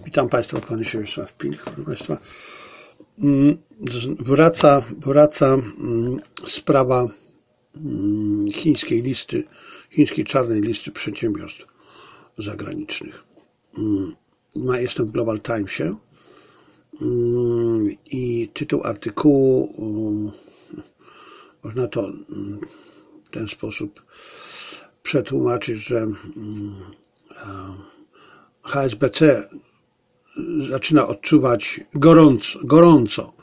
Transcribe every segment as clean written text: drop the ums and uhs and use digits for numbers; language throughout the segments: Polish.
Witam Państwa, Pan Siewierysław Pilch. Proszę Państwa, wraca sprawa chińskiej czarnej listy przedsiębiorstw zagranicznych. Jestem w Global Timesie i tytuł artykułu można to w ten sposób przetłumaczyć, że HSBC zaczyna odczuwać gorąco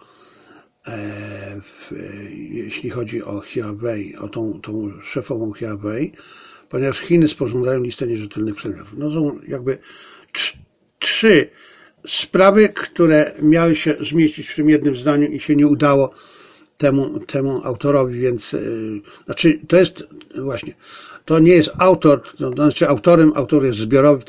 jeśli chodzi o Huawei, o tą szefową Huawei, ponieważ Chiny sporządzają listę nierzetelnych przedmiotów. No są jakby trzy sprawy, które miały się zmieścić w tym jednym zdaniu i się nie udało temu autorowi, więc znaczy to jest właśnie, to nie jest autor, to znaczy autor jest zbiorowy,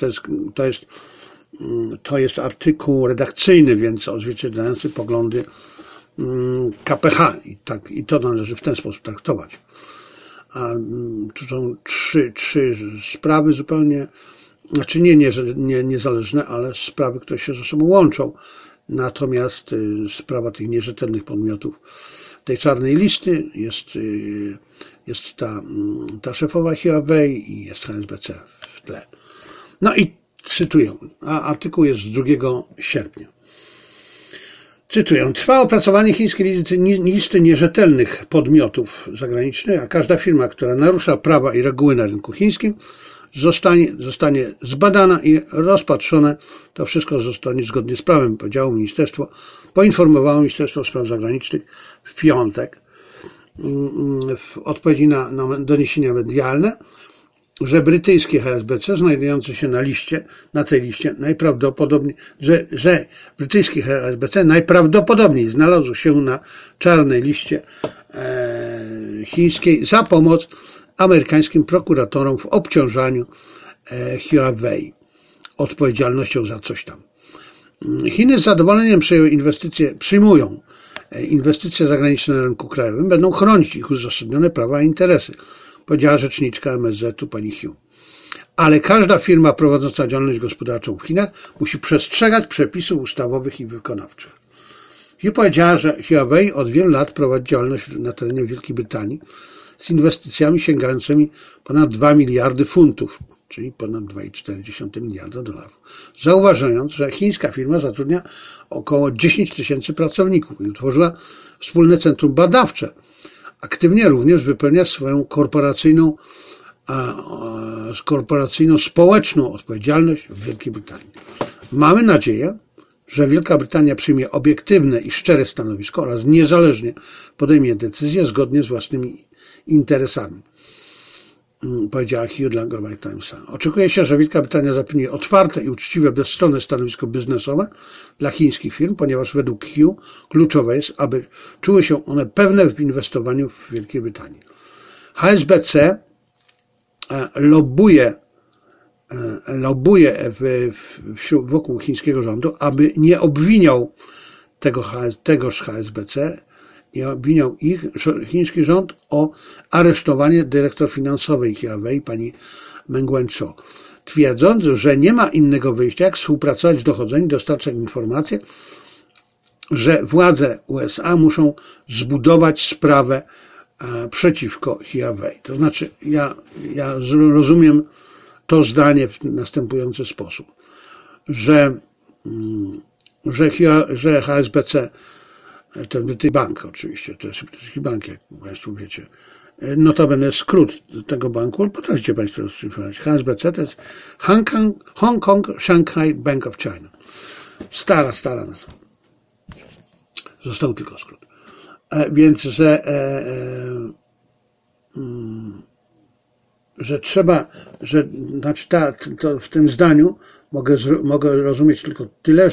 to jest artykuł redakcyjny, więc odzwierciedlający poglądy KPH i to należy w ten sposób traktować. A tu są trzy sprawy zupełnie, znaczy nie niezależne, ale sprawy, które się ze sobą łączą. Natomiast sprawa tych nierzetelnych podmiotów tej czarnej listy jest ta szefowa Huawei i jest HSBC w tle. No i cytuję, a artykuł jest z 2 sierpnia. Cytuję. Trwa opracowanie chińskiej listy nierzetelnych podmiotów zagranicznych, a każda firma, która narusza prawa i reguły na rynku chińskim, zostanie zbadana i rozpatrzone. To wszystko zostanie zgodnie z prawem, poinformowało Ministerstwo Spraw Zagranicznych w piątek w odpowiedzi na doniesienia medialne, że brytyjskie HSBC znajdujące się na tej liście najprawdopodobniej, że brytyjski HSBC najprawdopodobniej znalazł się na czarnej liście chińskiej za pomoc amerykańskim prokuratorom w obciążaniu Huawei odpowiedzialnością za coś tam. Chiny z zadowoleniem przyjmują inwestycje zagraniczne na rynku krajowym, będą chronić ich uzasadnione prawa i interesy, powiedziała rzeczniczka MSZ-u pani Hu. Ale każda firma prowadząca działalność gospodarczą w Chinach musi przestrzegać przepisów ustawowych i wykonawczych. Hu powiedziała, że Huawei od wielu lat prowadzi działalność na terenie Wielkiej Brytanii z inwestycjami sięgającymi ponad 2 miliardy funtów, czyli ponad 2,4 miliarda dolarów. Zauważając, że chińska firma zatrudnia około 10 tysięcy pracowników i utworzyła wspólne centrum badawcze. Aktywnie również wypełnia swoją korporacyjną społeczną odpowiedzialność w Wielkiej Brytanii. Mamy nadzieję, że Wielka Brytania przyjmie obiektywne i szczere stanowisko oraz niezależnie podejmie decyzje zgodnie z własnymi interesami, powiedziała Hu dla Global Timesa. Oczekuje się, że Wielka Brytania zapewni otwarte i uczciwe, bezstronne stanowisko biznesowe dla chińskich firm, ponieważ według Hu kluczowe jest, aby czuły się one pewne w inwestowaniu w Wielkiej Brytanii. HSBC lobbuje wokół chińskiego rządu, aby nie obwiniał tegoż HSBC, i obwiniał chiński rząd o aresztowanie dyrektor finansowej Huawei, pani Meng Wanzhou, twierdząc, że nie ma innego wyjścia, jak współpracować w dochodzeniu, dostarczać informacje, że władze USA muszą zbudować sprawę przeciwko Huawei. To znaczy, ja rozumiem to zdanie w następujący sposób, że HSBC, ten brytyjski bank oczywiście, to jest brytyjski bank, jak Państwo wiecie. Notabene skrót tego banku, potraficie Państwo rozszyfrować. HSBC to jest Hong Kong Shanghai Bank of China. Stara nazwa. Został tylko skrót. Więc, znaczy to w tym zdaniu mogę rozumieć tylko tyle,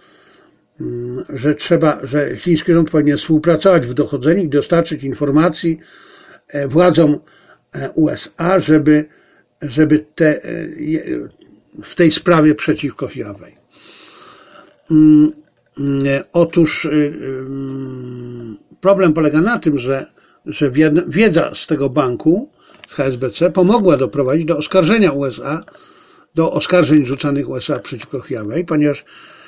że chiński rząd powinien współpracować w dochodzeniu i dostarczyć informacji władzom USA, żeby w tej sprawie przeciwko Huawei. Otóż problem polega na tym, że wiedza z tego banku, z HSBC, pomogła doprowadzić do oskarżenia USA do oskarżeń rzucanych USA przeciwko Huawei, ponieważ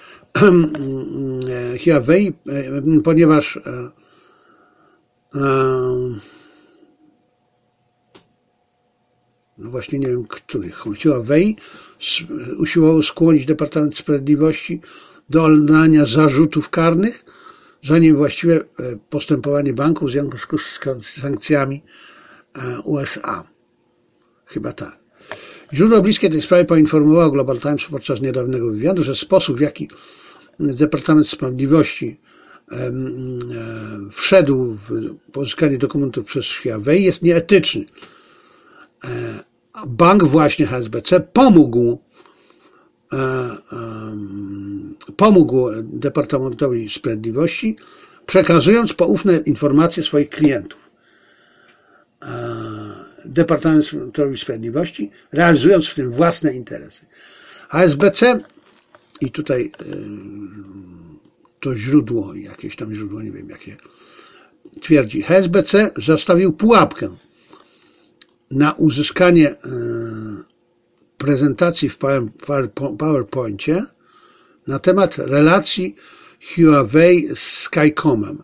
no właśnie nie wiem, których. Huawei usiłował skłonić Departament Sprawiedliwości do oddania zarzutów karnych za niewłaściwe postępowanie banków w związku z sankcjami USA. Chyba tak. Źródło bliskie tej sprawie poinformowało Global Times podczas niedawnego wywiadu, że sposób, w jaki Departament Sprawiedliwości wszedł w pozyskanie dokumentów przez Huawei jest nieetyczny. Bank właśnie HSBC pomógł Departamentowi Sprawiedliwości, przekazując poufne informacje swoich klientów. Departamentowi Sprawiedliwości, realizując w tym własne interesy. HSBC, i tutaj to źródło, jakieś tam źródło, nie wiem jakie, twierdzi, HSBC zastawił pułapkę na uzyskanie prezentacji w PowerPoincie na temat relacji Huawei z Skycomem.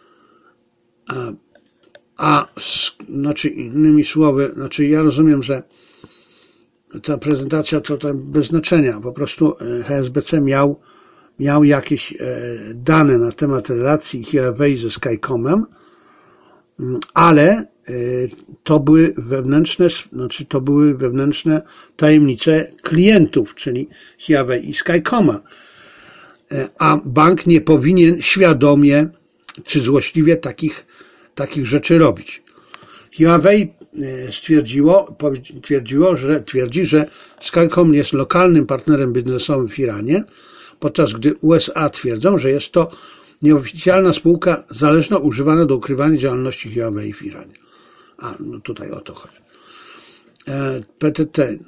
Znaczy innymi słowy, ja rozumiem, że ta prezentacja to tam bez znaczenia. Po prostu HSBC miał jakieś dane na temat relacji Huawei ze Skycomem, ale to były wewnętrzne tajemnice klientów, czyli Huawei i Skycoma. A bank nie powinien świadomie czy złośliwie takich rzeczy robić. Huawei twierdzi, że Skycom jest lokalnym partnerem biznesowym w Iranie, podczas gdy USA twierdzą, że jest to nieoficjalna spółka zależna używana do ukrywania działalności Huawei w Iranie. No tutaj o to chodzi. PTT,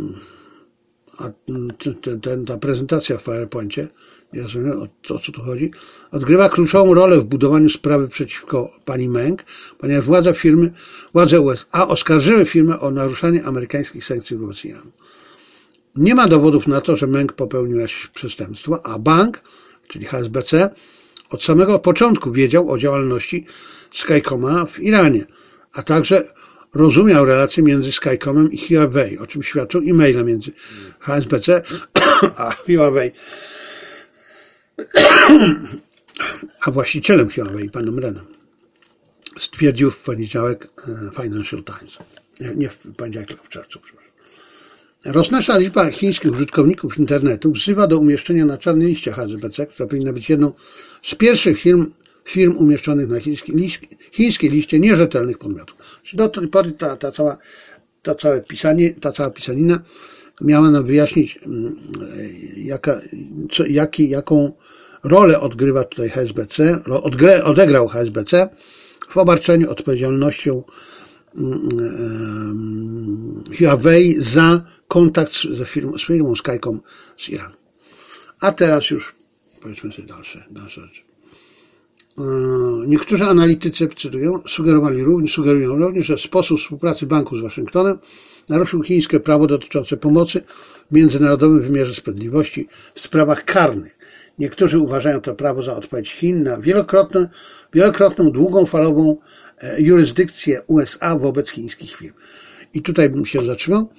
ta prezentacja w PowerPoincie, nie rozumiem, o co tu chodzi, odgrywa kluczową rolę w budowaniu sprawy przeciwko pani Meng, ponieważ władze USA oskarżyły firmę o naruszanie amerykańskich sankcji wobec Iranu. Nie ma dowodów na to, że Meng popełnił jakieś przestępstwo, a bank, czyli HSBC, od samego początku wiedział o działalności Skycoma w Iranie, a także rozumiał relacje między Skycomem i Huawei, o czym świadczą e-maile między HSBC a Huawei, a właścicielem Huawei, panem Renem, stwierdził w poniedziałek Financial Times. Nie w poniedziałek, ale w czerwcu, przepraszam. Rosnąca liczba chińskich użytkowników internetu wzywa do umieszczenia na czarnej liście HSBC, która powinna być jedną z pierwszych firm umieszczonych na chińskiej liście nierzetelnych podmiotów. Do tej pory ta cała pisanina miała nam wyjaśnić, jaką rolę odgrywa tutaj HSBC, odegrał HSBC w obarczeniu odpowiedzialnością Huawei za kontakt z firmą Skycom z Iranu. A teraz już powiedzmy sobie dalsze rzeczy. Niektórzy analitycy, cytują, sugerują również, że sposób współpracy banku z Waszyngtonem naruszył chińskie prawo dotyczące pomocy w międzynarodowym wymiarze sprawiedliwości w sprawach karnych. Niektórzy uważają to prawo za odpowiedź Chin na wielokrotną długofalową jurysdykcję USA wobec chińskich firm. I tutaj bym się zatrzymał.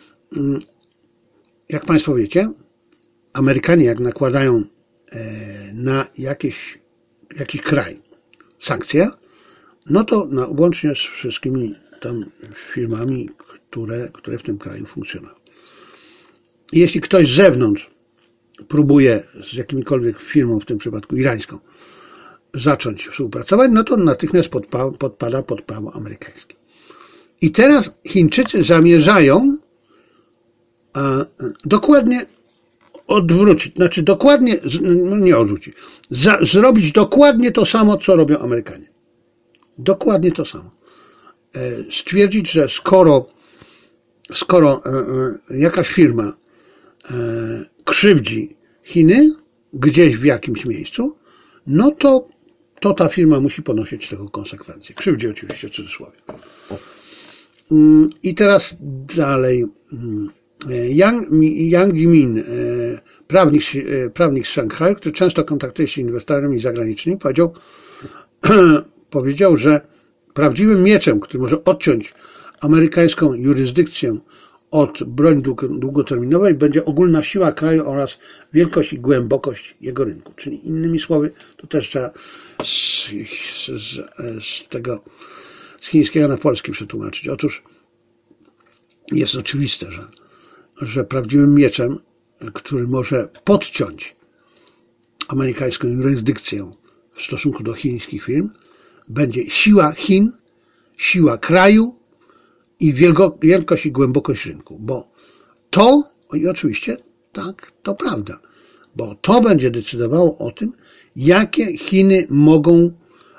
Jak Państwo wiecie, Amerykanie jak nakładają na jakiś kraj sankcje, no to łącznie z wszystkimi tam firmami, które w tym kraju funkcjonują. I jeśli ktoś z zewnątrz próbuje z jakimkolwiek firmą, w tym przypadku irańską, zacząć współpracować, no to natychmiast podpada pod prawo amerykańskie. I teraz Chińczycy zamierzają dokładnie odwrócić, zrobić dokładnie to samo, co robią Amerykanie. Dokładnie to samo. Stwierdzić, że skoro jakaś firma krzywdzi Chiny gdzieś w jakimś miejscu, no to ta firma musi ponosić tego konsekwencje. Krzywdzi oczywiście w cudzysłowie. I teraz dalej Yang Jimin, prawnik z Szanghaju, który często kontaktuje się z inwestorami zagranicznymi, powiedział, że prawdziwym mieczem, który może odciąć amerykańską jurysdykcję od broni długoterminowej, będzie ogólna siła kraju oraz wielkość i głębokość jego rynku. Czyli innymi słowy, to też trzeba z chińskiego na polski przetłumaczyć. Otóż jest oczywiste, że prawdziwym mieczem, który może podciąć amerykańską jurysdykcję w stosunku do chińskich firm, będzie siła Chin, siła kraju i wielkość i głębokość rynku. Bo to, i oczywiście tak, to prawda, bo to będzie decydowało o tym, jakie Chiny mogą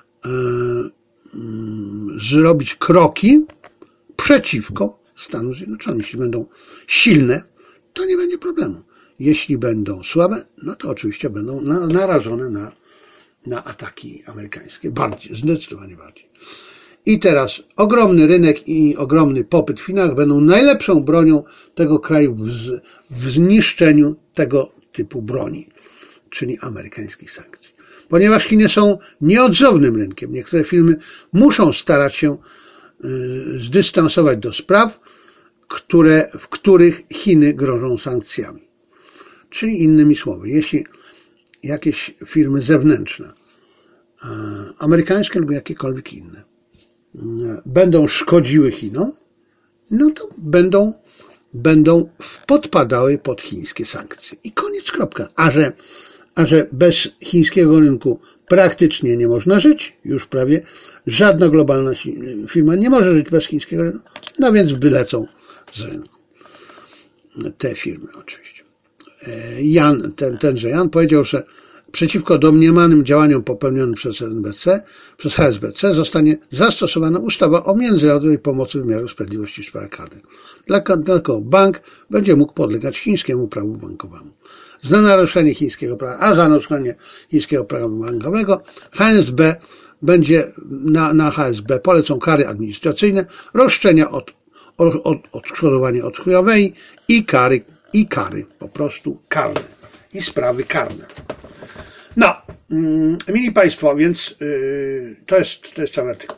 zrobić kroki przeciwko Stanom Zjednoczonym. Jeśli będą silne, to nie będzie problemu. Jeśli będą słabe, no to oczywiście będą narażone na ataki amerykańskie. Bardziej, zdecydowanie bardziej. I teraz ogromny rynek i ogromny popyt w Chinach będą najlepszą bronią tego kraju w zniszczeniu tego typu broni, czyli amerykańskich sankcji. Ponieważ Chiny są nieodzownym rynkiem. Niektóre firmy muszą starać się zdystansować do spraw, w których Chiny grożą sankcjami. Czyli innymi słowy, jeśli jakieś firmy zewnętrzne, amerykańskie lub jakiekolwiek inne, będą szkodziły Chinom, no to będą podpadały pod chińskie sankcje. I koniec, kropka. A że bez chińskiego rynku praktycznie nie można żyć, już prawie żadna globalna firma nie może żyć bez chińskiego rynku, no więc wylecą z rynku. Te firmy oczywiście. Tenże Yan powiedział, że przeciwko domniemanym działaniom popełnionym przez HSBC zostanie zastosowana ustawa o międzynarodowej pomocy wymiaru sprawiedliwości w sprawach karnych. Tylko bank będzie mógł podlegać chińskiemu prawu bankowemu. Za naruszenie chińskiego prawa, a za naruszenie chińskiego prawa bankowego HSB będzie na HSB polecą kary administracyjne, roszczenia odszkodowanie od Huawei i kary, po prostu karne i sprawy karne. No, mili Państwo, więc to jest cały artykuł.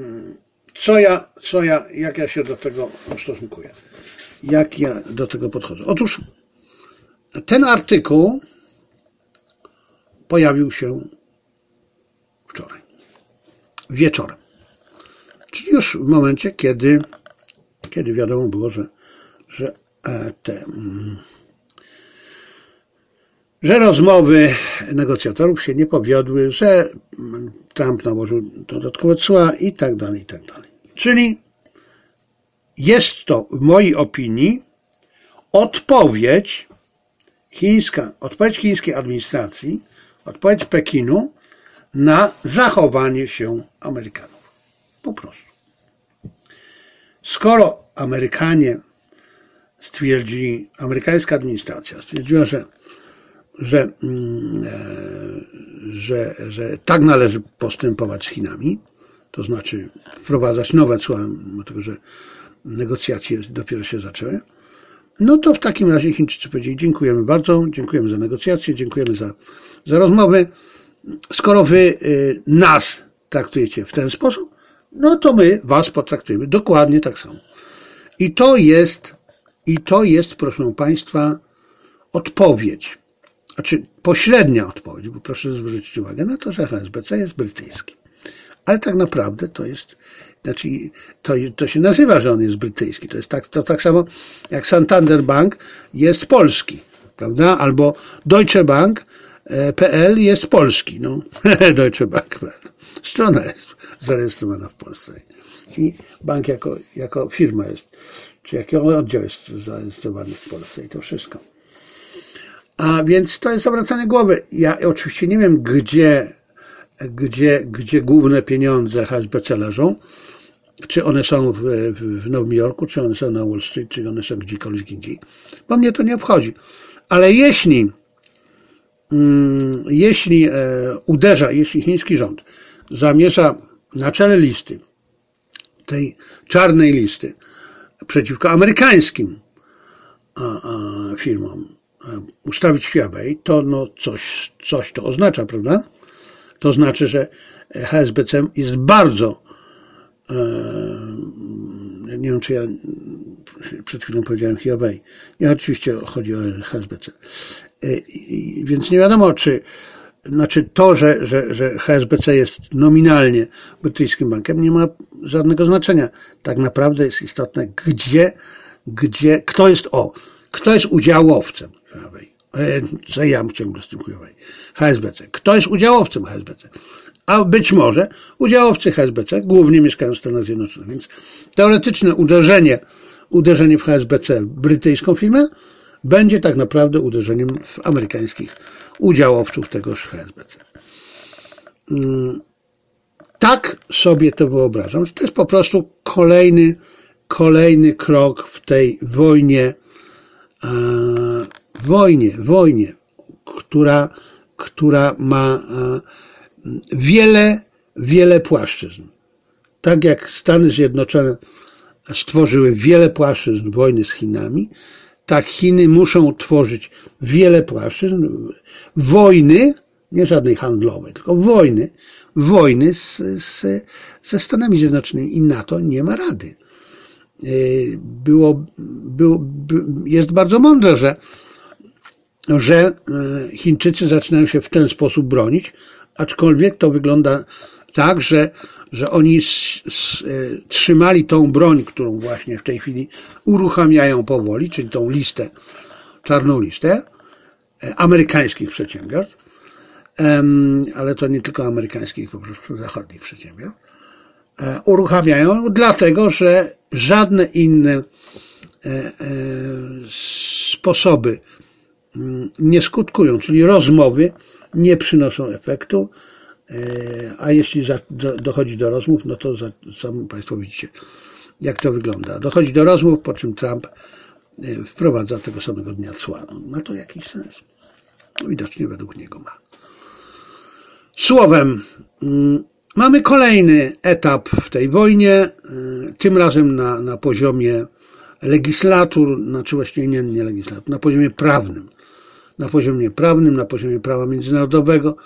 Jak ja się do tego ustosunkuję? Jak ja do tego podchodzę? Otóż ten artykuł pojawił się wczoraj, wieczorem. Czyli już w momencie, kiedy wiadomo było, że rozmowy negocjatorów się nie powiodły, że Trump nałożył dodatkowe cła i tak dalej, i tak dalej. Czyli jest to w mojej opinii odpowiedź chińskiej administracji, odpowiedź Pekinu na zachowanie się Amerykanów. Po prostu. Skoro amerykańska administracja stwierdziła, że tak należy postępować z Chinami, to znaczy wprowadzać nowe cła, dlatego że negocjacje dopiero się zaczęły, no to w takim razie Chińczycy powiedzieli: dziękujemy bardzo, dziękujemy za negocjacje, dziękujemy za rozmowy. Skoro wy nas traktujecie w ten sposób, no to my was potraktujemy dokładnie tak samo. I to jest, proszę Państwa, odpowiedź. Znaczy pośrednia odpowiedź, bo proszę zwrócić uwagę na to, że HSBC jest brytyjski. Ale tak naprawdę to się nazywa, że on jest brytyjski. To tak samo jak Santander Bank jest polski, prawda? Albo Deutsche Bank.pl jest polski. No, Deutsche Bank.pl. Strona jest zarejestrowana w Polsce. I bank jako firma jest, czy jaki oddział jest zarejestrowany w Polsce i to wszystko. A więc to jest zawracanie głowy. Ja oczywiście nie wiem, gdzie główne pieniądze HSBC leżą. Czy one są w Nowym Jorku, czy one są na Wall Street, czy one są gdziekolwiek indziej. Bo mnie to nie obchodzi. Ale jeśli chiński rząd zamierza na czele listy, tej czarnej listy, przeciwko amerykańskim firmom ustawić Huawei, to no coś to oznacza, prawda? To znaczy, że HSBC jest bardzo, nie wiem, czy ja przed chwilą powiedziałem Huawei, nie, oczywiście chodzi o HSBC, więc nie wiadomo, znaczy to, że HSBC jest nominalnie brytyjskim bankiem, nie ma żadnego znaczenia. Tak naprawdę jest istotne, kto jest udziałowcem Huawei. Co ja ciągle z tym Huawei? HSBC. Kto jest udziałowcem HSBC? A być może udziałowcy HSBC głównie mieszkają w Stanach Zjednoczonych, więc teoretyczne uderzenie w HSBC, w brytyjską firmę, będzie tak naprawdę uderzeniem w amerykańskich udziałowców tegoż HSBC. Tak sobie to wyobrażam, że to jest po prostu kolejny krok w tej wojnie, która ma wiele płaszczyzn. Tak jak Stany Zjednoczone stworzyły wiele płaszczyzn wojny z Chinami, tak Chiny muszą tworzyć wiele płaszczyzn wojny, nie żadnej handlowej, tylko wojny ze Stanami Zjednoczonymi i na to nie ma rady. Jest bardzo mądre, że Chińczycy zaczynają się w ten sposób bronić, aczkolwiek to wygląda tak, że oni trzymali tą broń, którą właśnie w tej chwili uruchamiają powoli, czyli tą czarną listę amerykańskich przedsiębiorstw, ale to nie tylko amerykańskich, po prostu zachodnich przedsiębiorstw, uruchamiają dlatego, że żadne inne sposoby nie skutkują, czyli rozmowy nie przynoszą efektu, a jeśli dochodzi do rozmów, no to sami Państwo widzicie, jak to wygląda. Dochodzi do rozmów, po czym Trump wprowadza tego samego dnia cła. Ma to jakiś sens? No, widocznie według niego ma. Słowem, mamy kolejny etap w tej wojnie, tym razem na poziomie legislatur, znaczy właściwie nie legislatur, na poziomie prawnym. Na poziomie prawa międzynarodowego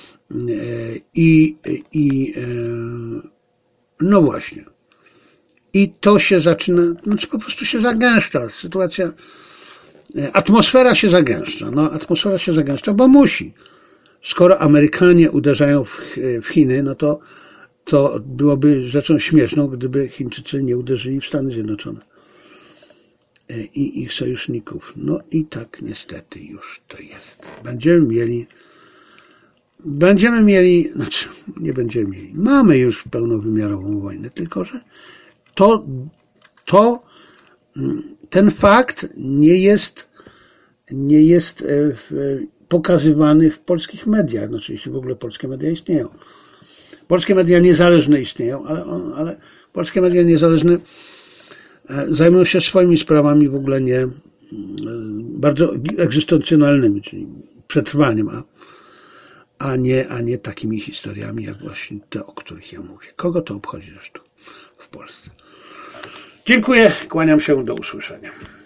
no właśnie. I to się zaczyna, znaczy po prostu się zagęszcza. Sytuacja, atmosfera się zagęszcza, bo musi. Skoro Amerykanie uderzają w Chiny, no to byłoby rzeczą śmieszną, gdyby Chińczycy nie uderzyli w Stany Zjednoczone i ich sojuszników. No i tak niestety już to jest. Mamy już pełnowymiarową wojnę, tylko że ten fakt nie jest pokazywany w polskich mediach, znaczy jeśli w ogóle polskie media istnieją. Polskie media niezależne istnieją, ale polskie media niezależne zajmują się swoimi sprawami w ogóle nie bardzo egzystencjonalnymi, czyli przetrwaniem, a nie takimi historiami jak właśnie te, o których ja mówię. Kogo to obchodzi zresztą w Polsce? Dziękuję, kłaniam się, do usłyszenia.